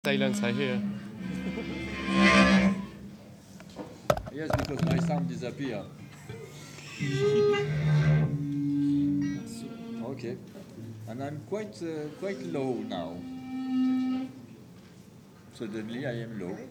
Silence, I hear. Yes, because my sound disappeared. Okay, and I'm quite low now. Suddenly I am low.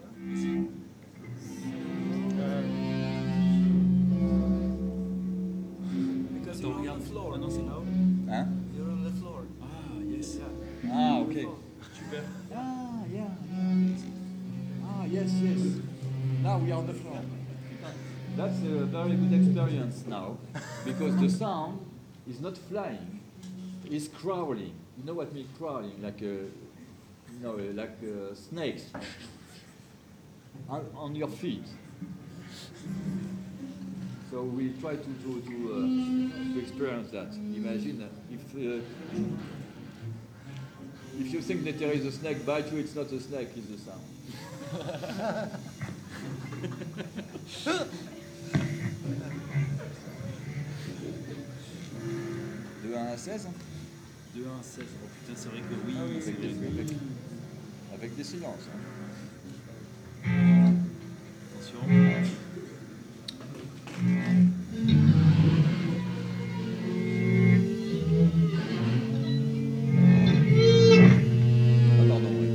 Because you're on the floor, no? Hein? You're on the floor. Ah, yes. Yeah. Ah, okay. Super. Ah, yeah. Ah, yes, yes. Now we are on the floor. That's a very good experience now, because the sound is not flying, it's crawling. You know what means crawling? Like snakes on your feet. So we try to experience that. Imagine if you think that there is a snake bite you, it's not a snake, it's a sound. 2-1 à 16 2-1 à 16. Oh putain, c'est vrai que oui. Ah oui, c'est vrai. avec des silences. Attention. Ah, pardon, oui.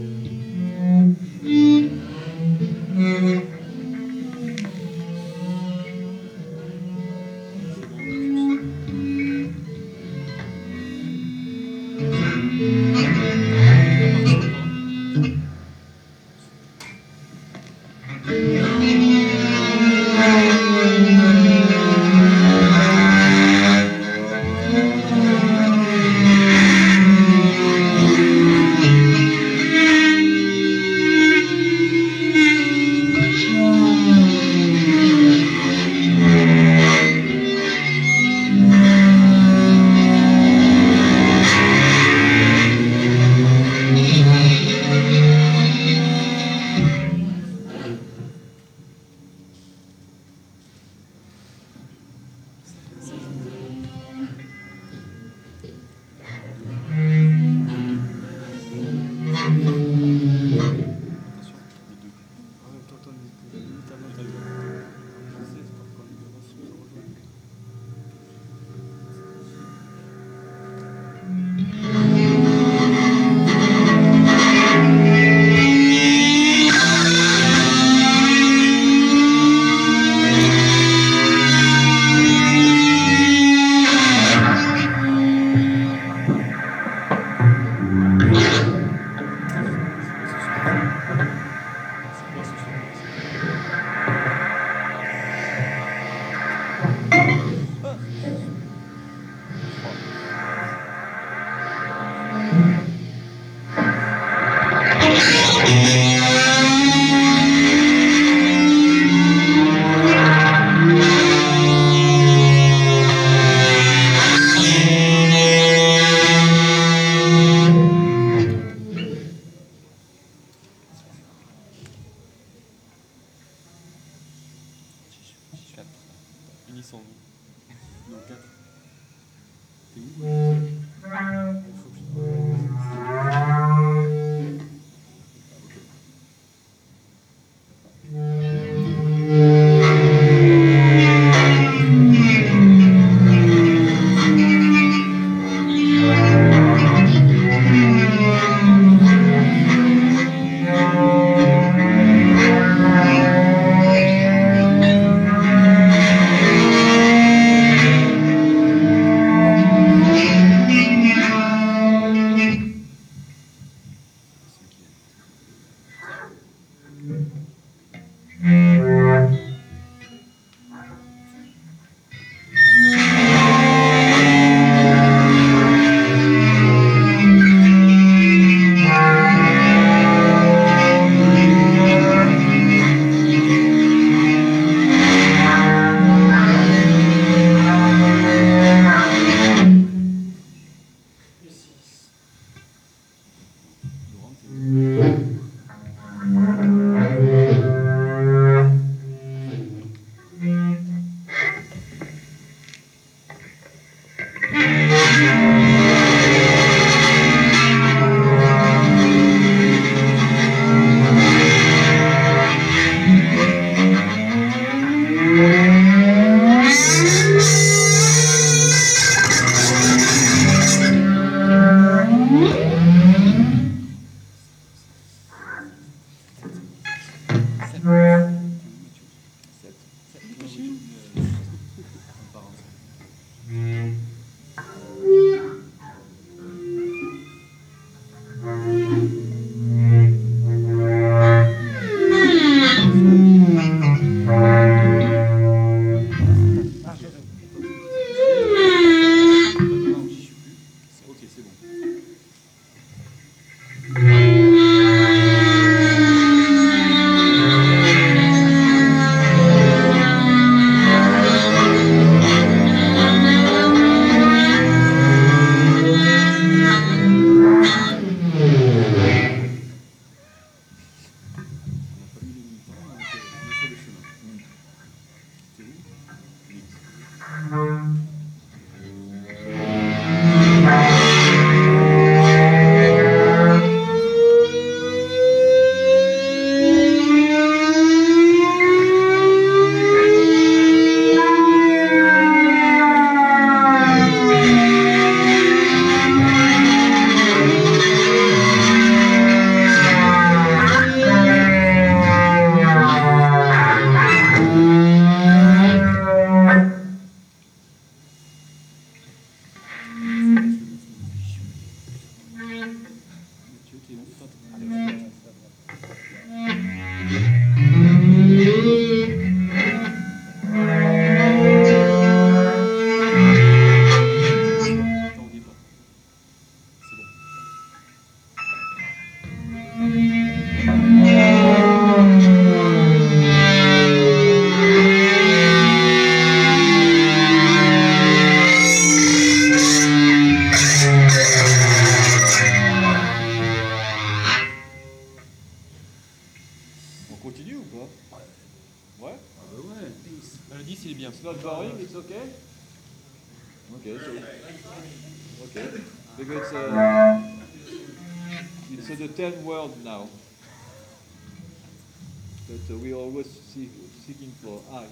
Unissons-nous. Non, 4. T'es où? Ok, c'est bon. On n'a pas mis les montants, on est sur le chemin. C'est où? 8. Mathieu, t'es bon? T'en dis pas. C'est bon. On continue ou pas? Ouais. Ah bah ouais. Le 10 il est bien. It's not boring, it's okay? Okay, so... Okay. Because it's the 10th word now. But we always seeking for I.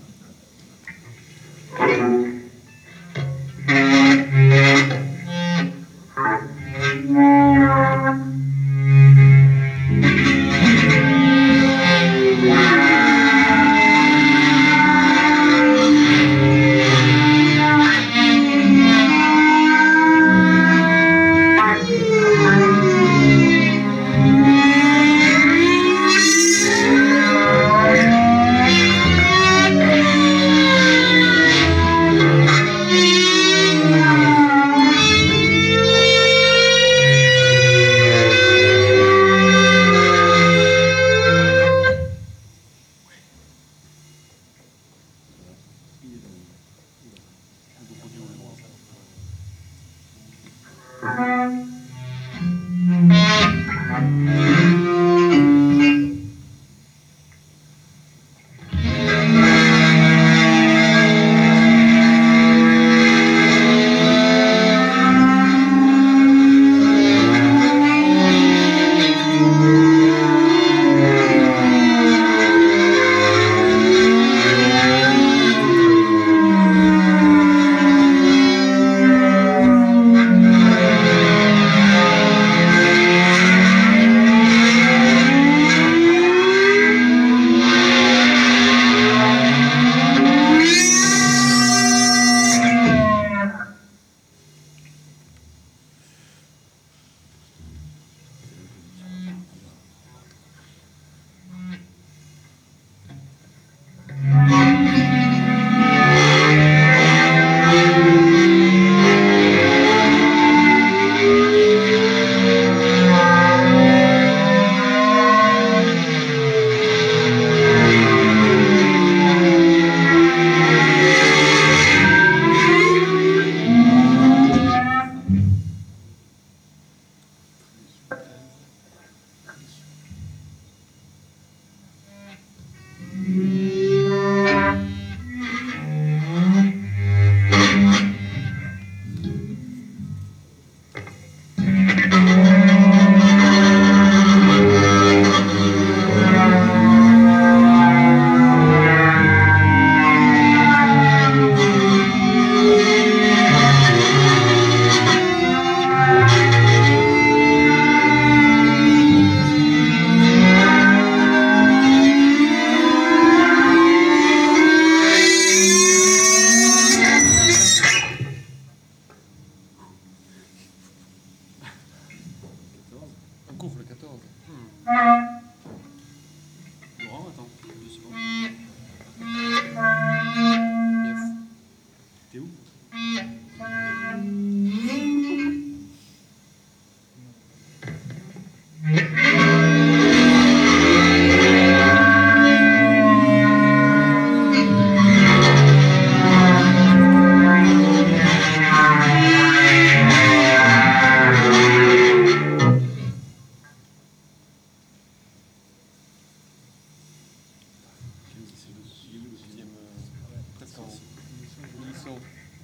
Laurent, attends, 2 secondes. Yes. T'es où? C'est le deuxième, presque en glissant.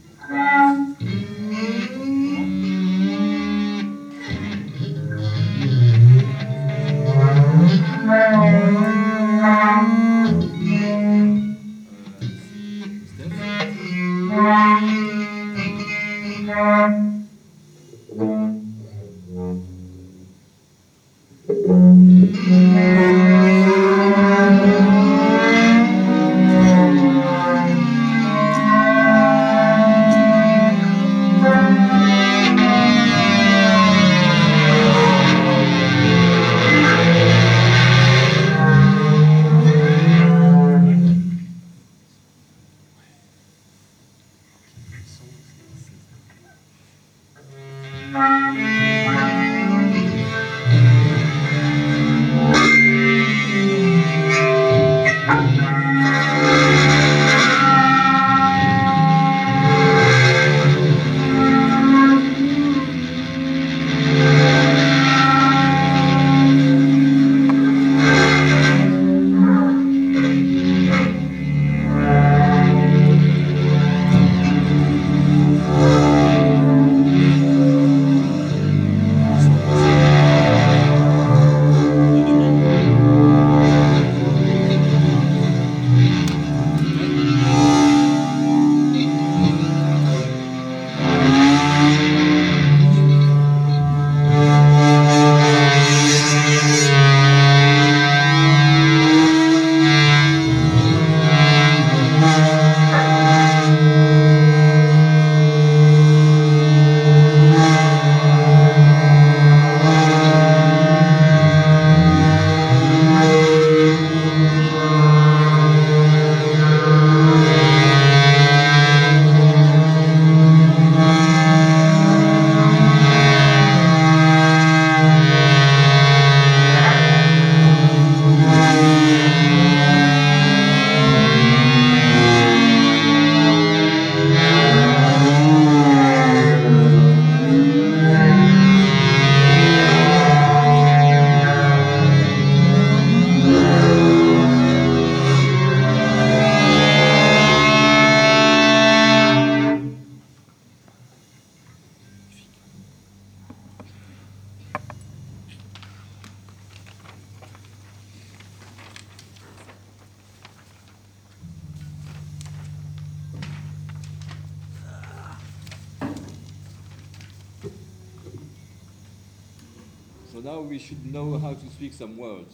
So now we should know how to speak some words.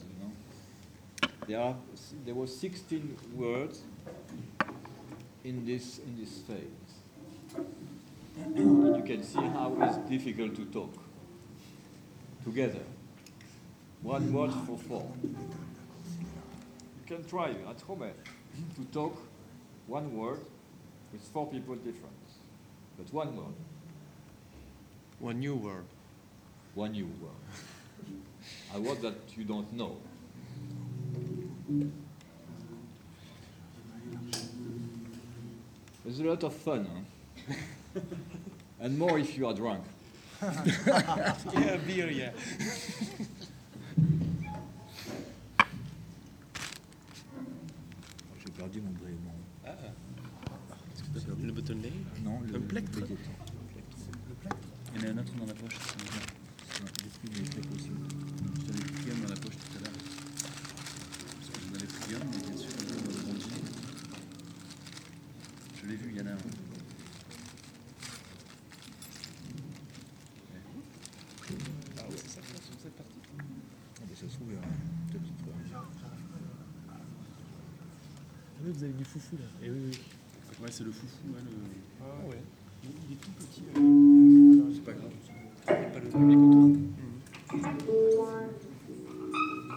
There were 16 words in this phase. And you can see how it's difficult to talk together. One word for 4. You can try at home to talk one word with 4 people different, but one word. One new word. One new word. A word that you don't know. There's a lot of fun, huh? And more if you are drunk. Yeah, beer, yeah. J'ai perdu mon brément. Le bottleneck. Non, le plectre. Le plectre. Il y en a un autre dans la poche. Depuis les steaks aussi. Je t'avais pris un dans la poche tout à l'heure. Parce que j'en avais pris un, mais bien sûr, je l'ai rebondi. Je l'ai vu, il y en a un. Ah ouais, c'est ça sur cette partie. Ah bah ça se trouve, peut-être qu'il faut. Ah oui, vous avez du foufou là. Et oui. Ouais, c'est le foufou. Hein, Ah ouais. Il est tout petit. C'est pas grave. Il n'y a pas le public autour.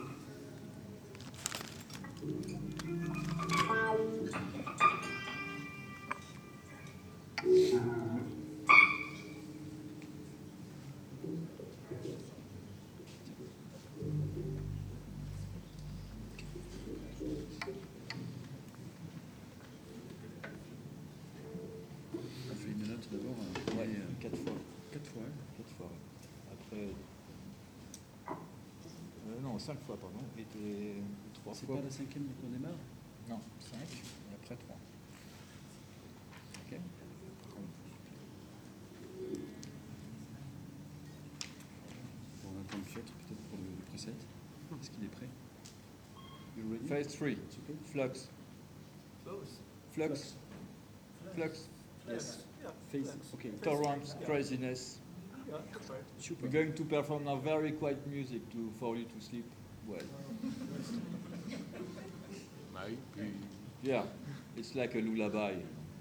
5 fois, pardon, et 3 C'est fois. pas la cinquième qu'on démarre? Non, 5 et après 3. Ok. On va attendre Piotr peut-être pour le preset. Est-ce qu'il est prêt? You ready? Phase 3, It's okay? flux. Flux. Flux. Yes. Phase. Okay. Torrents, craziness. Super. We're going to perform now very quiet music for you to sleep well. Bah oui, puis Yeah, it's like a lullaby.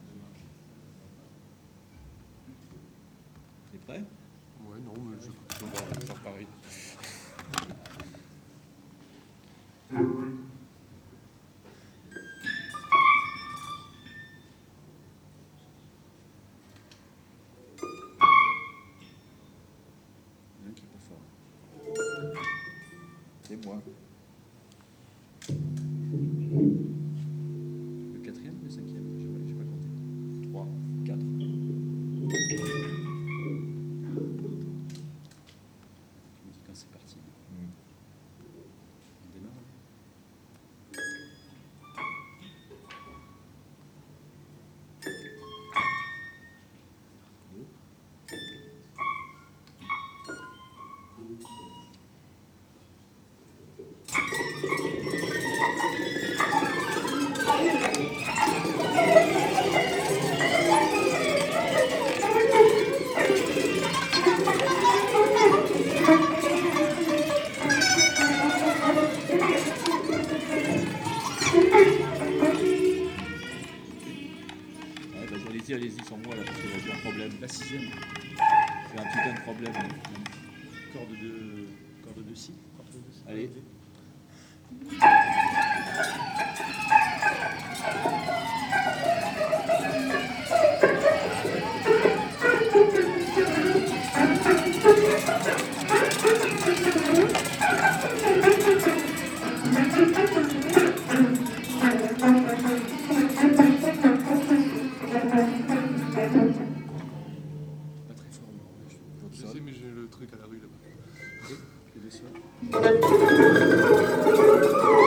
T'es prêt? ouais, non, mais je On va faire pareil. Il y en a un qui est pas fort. C'est moi. Le quatrième ou le cinquième? J'ai pas compté. 3, 4. Tu me dis quand c'est parti. On démarre. Ouais, bah, allez-y, sans moi là, parce que là j'ai un problème. La sixième. J'ai un putain de problème. Corde de si. Allez. Pas très fort, mais je je sais, mais j'ai le truc à la rue là-bas. fais des sols.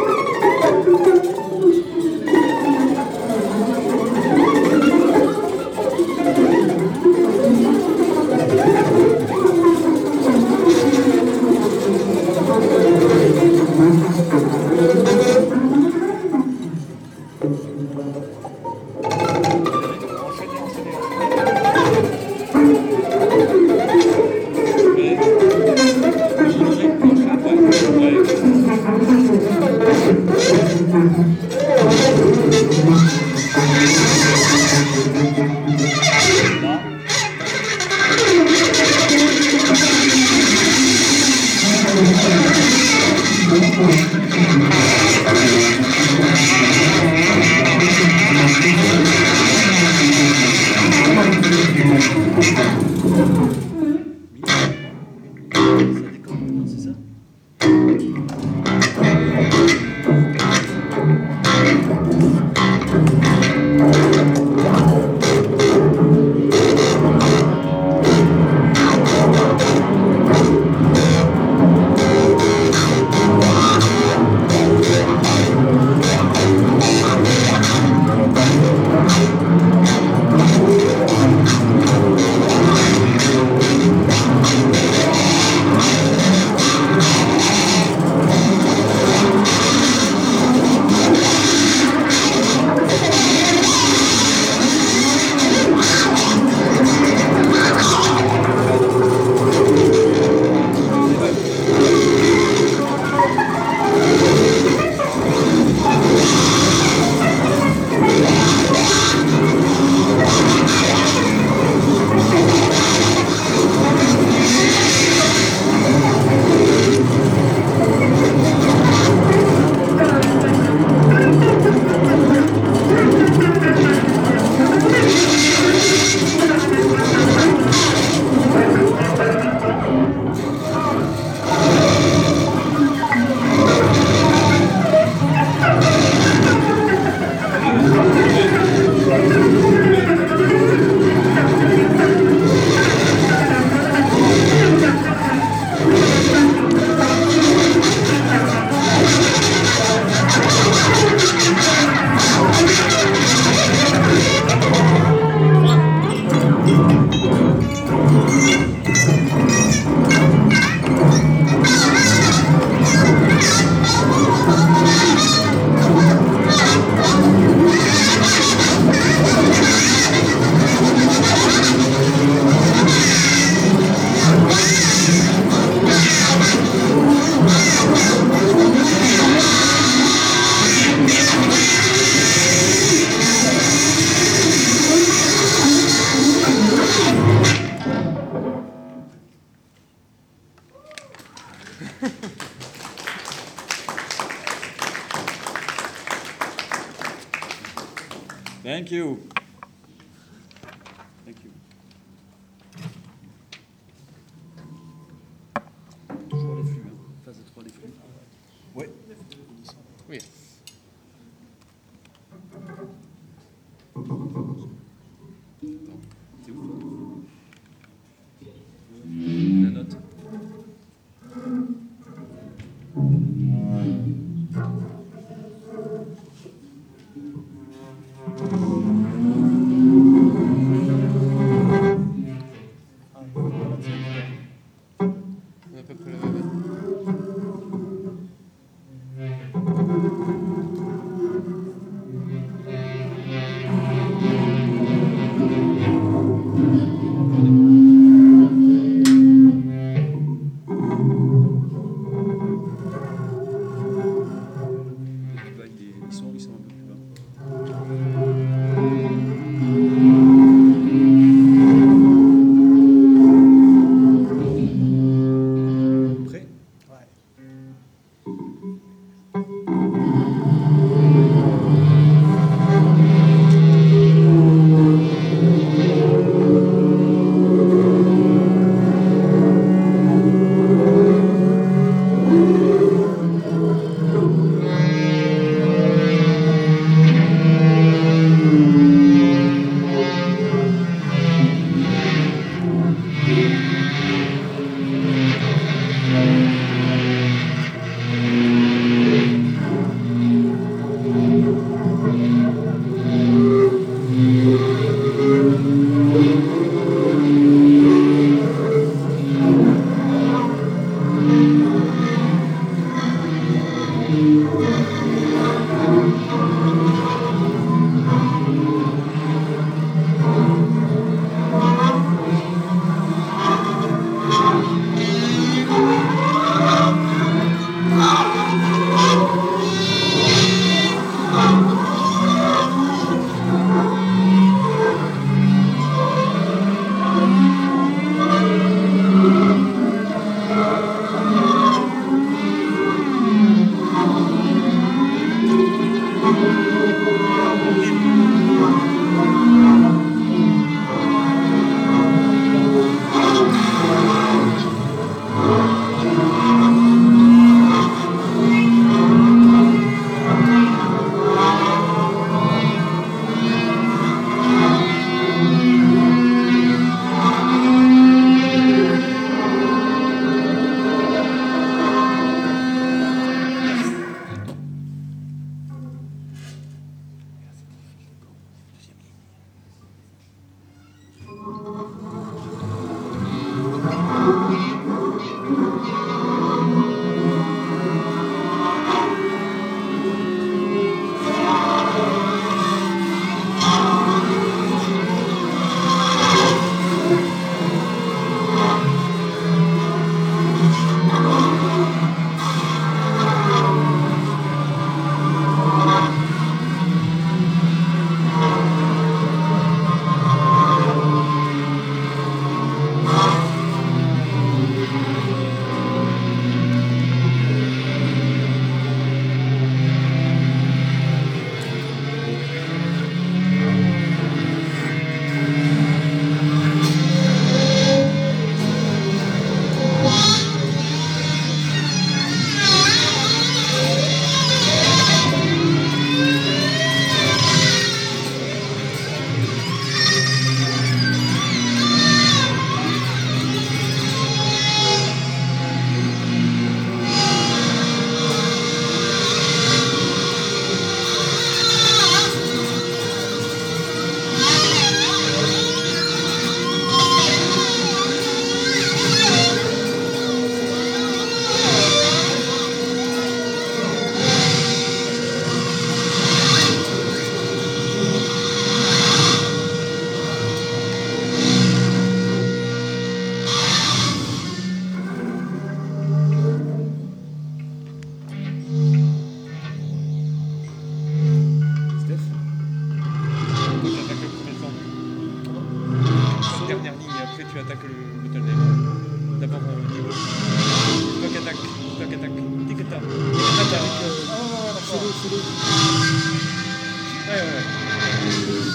Thank you. Thank you. Toujours les flux, hein. Phase 3 des flux. Ouais. Oui. C'est où? La note. On a à peu près la même. Ils sont un peu plus bas. Prêt? Ouais, ouais.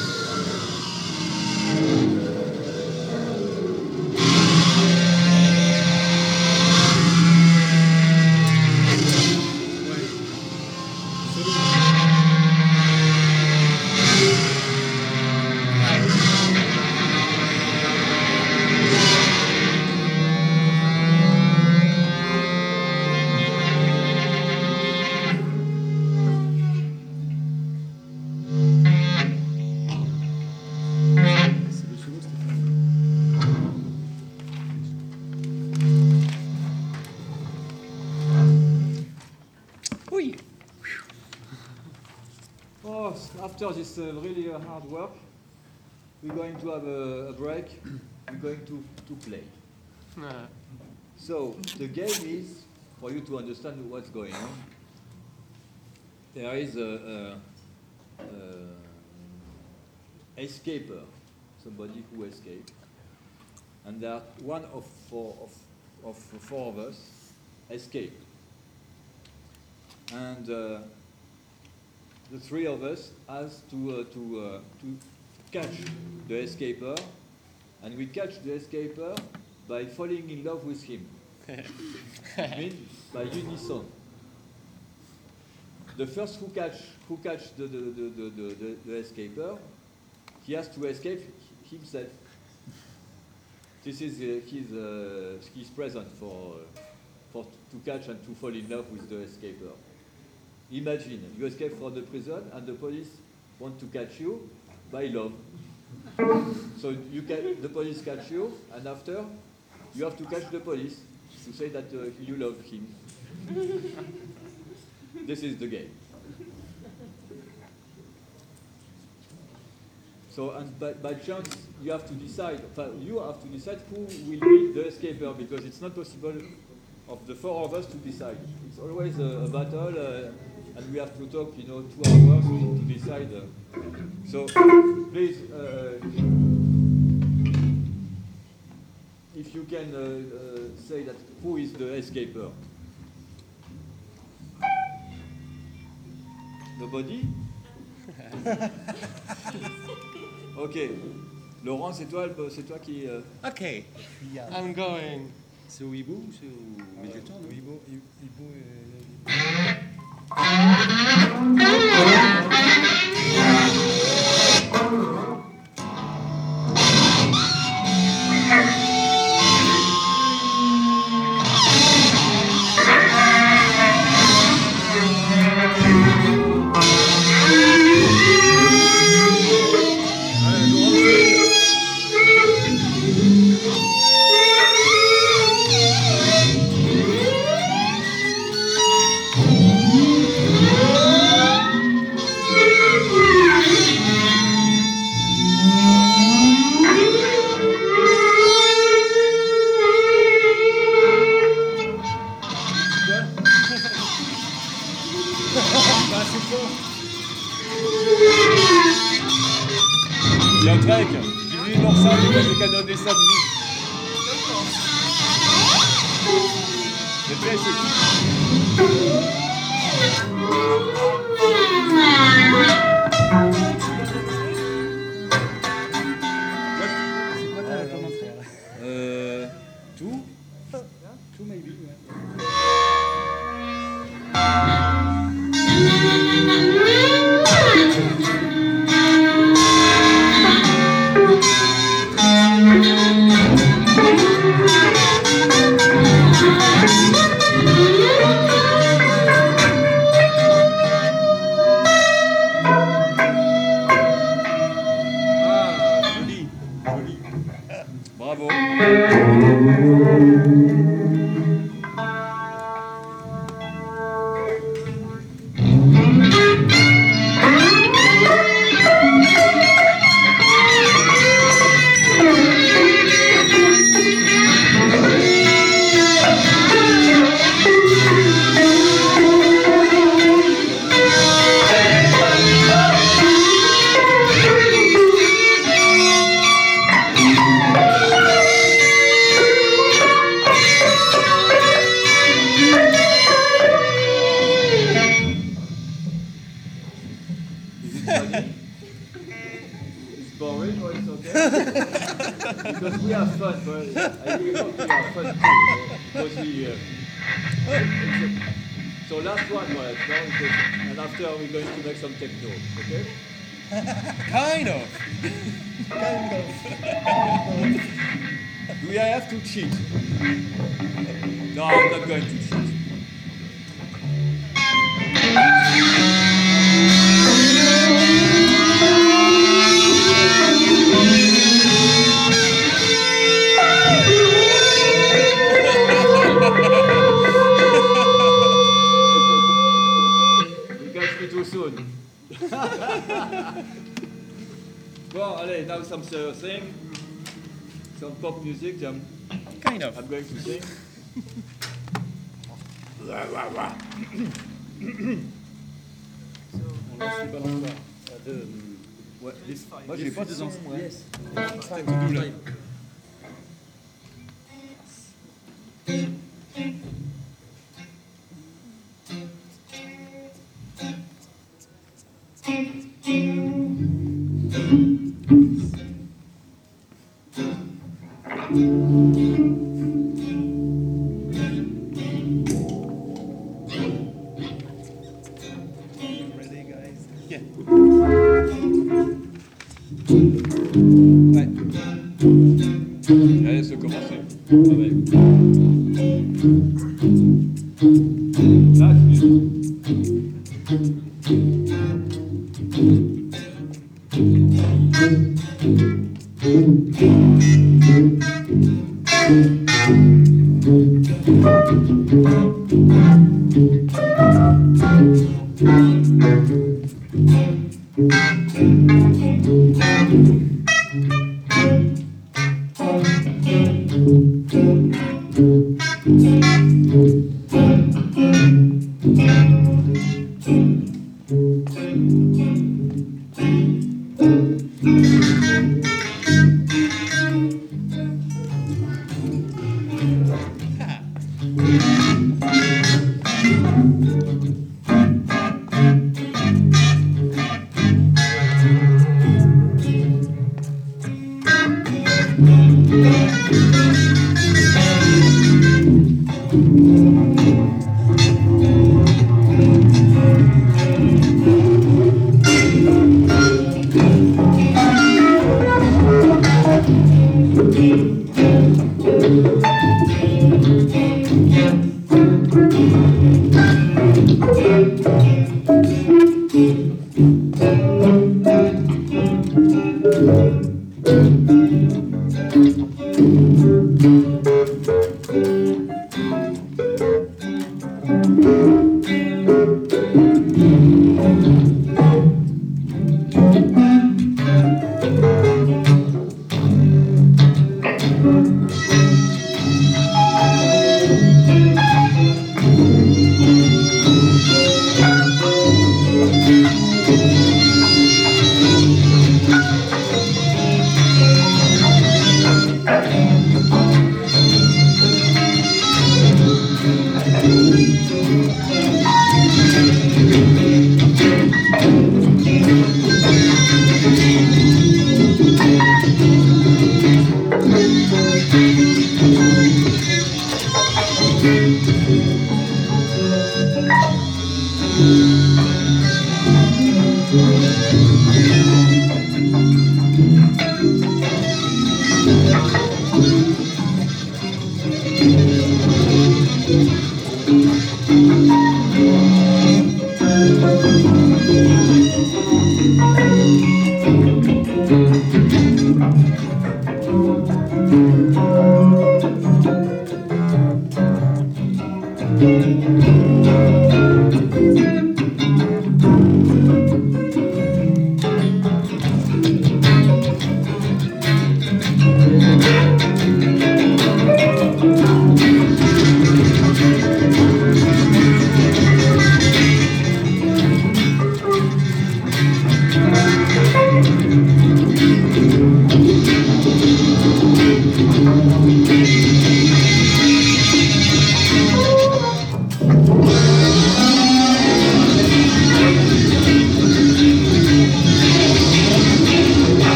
Oui. Oh, after this really hard work, we're going to have a break. We're going to play. So the game is, for you to understand what's going on, there is a escaper, somebody who escaped, and there one of four of us escaped, and the three of us has to catch the escaper, and we catch the escaper by falling in love with him. Means by unison. The first who catch the escaper, he has to escape himself. This is his present for to catch and to fall in love with the escaper. Imagine you escape from the prison and the police want to catch you by love. So the police catch you, and after you have to catch the police to say that you love him. This is the game. So, and by chance, you have to decide who will be the escaper, because it's not possible of the four of us to decide. It's always a battle, and we have to talk, 2 hours to decide. So, please, if you can say that who is the escaper. Nobody? Ok. Laurent, c'est toi qui... Ok. I'm going. C'est au hibou ou c'est au médiateur? Au hibou Il y a un trek, il est dans ça, il va jusqu'à donner ça de vie. Le trek, Two maybe, ouais. Bravo. It's boring or it's okay? Because we have fun, but I really hope you have fun too. Because so last one, well, and after we're going to make some techno, okay? Kind of. Do I have to cheat? No, I'm not going to cheat. soon. Well, allez, now some serious thing. Some pop music. Kind of. I'm going to sing. On lance les balançoires. Ouais, moi Les j'ai pas de fusions, son. Ouais. yes. Tête double. Ready, guys? Yeah. Ouais. Allez, c'est commencer. Ah ouais. Là,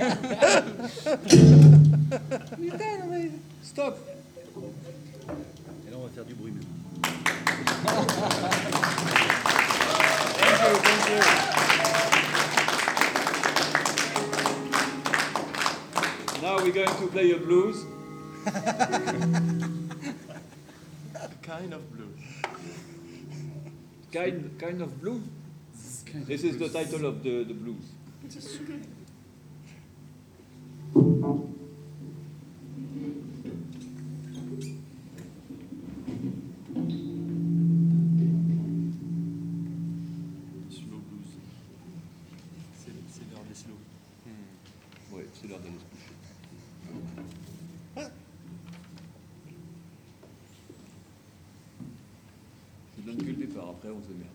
Putain, non mais stop. Et là, on va faire du bruit maintenant. Thank you, thank you. Now we're going to play a blues. Kind of blue. Kind of blues. This is the title of the blues. Slow blues. C'est l'heure des slow. Oui, c'est l'heure d'aller se coucher. Je donne que le départ, après on se démerde.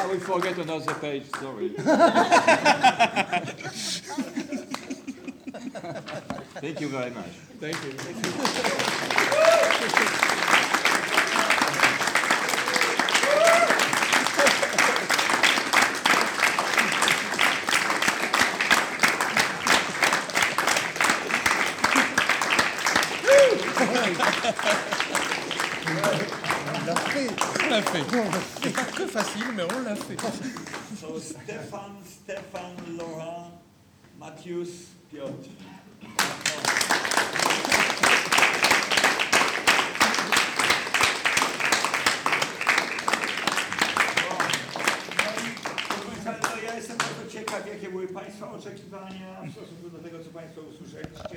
Ah, we forget another page, sorry. Thank you very much. Thank you. On l'a fait. On l'a fait. C'est pas très facile, mais on l'a fait. So Stefan, Laurent, Matthias, Piotr. Ja jestem bardzo ciekaw, jakie były Państwa oczekiwania w stosunku do tego, co Państwo usłyszeli.